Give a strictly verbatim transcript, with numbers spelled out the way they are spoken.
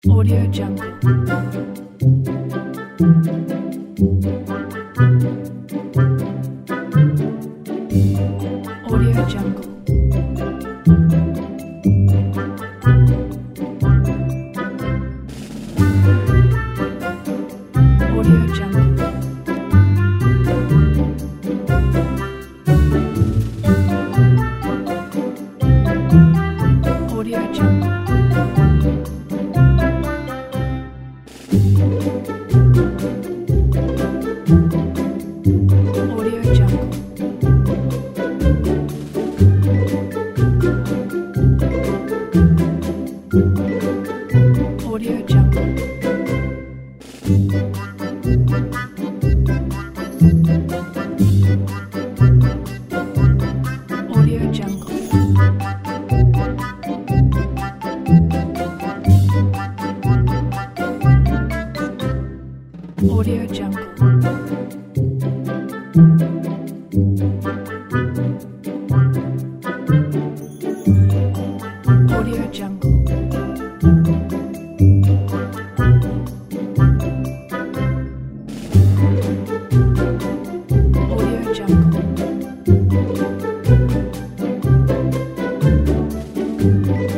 Audio Jungle. Audio Jungle. Audio Jungle. Audio Jungle. Audio Jungle. Audio Jungle. Audio Jungle. Audio Jungle. Audio Jungle. Audio Jungle.